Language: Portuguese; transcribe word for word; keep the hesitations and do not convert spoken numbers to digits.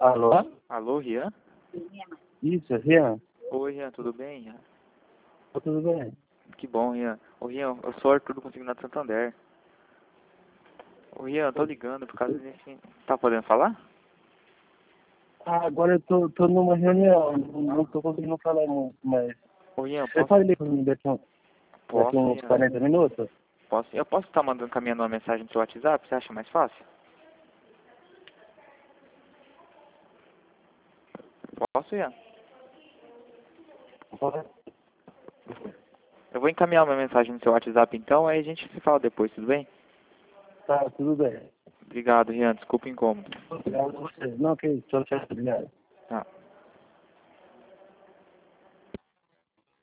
Alô? Alô, Rian? Isso, Rian? Oi, Rian, tudo bem, Rian? Tá tudo bem? Que bom, Rian. Ô, Rian, eu sou o Arthur do Consignado Santander. Ô, Rian, eu tô ligando por causa desse... Tá podendo falar? Ah, agora eu tô, tô numa reunião, não não tô conseguindo falar muito, mas... Ô, Rian, Você posso... pode ler pra mim daqui, um, daqui Posso, uns Rian? quarenta minutos? Posso? Eu posso estar mandando, caminhando uma mensagem no seu WhatsApp? Você acha mais fácil? Posso, Rian? Pode? Eu vou encaminhar uma mensagem no seu WhatsApp então, aí a gente se fala depois, tudo bem? Tá, tudo bem. Obrigado, Rian. Desculpa o incômodo. Obrigado a você. Não, que isso, tchau, tchau, obrigado. Tá.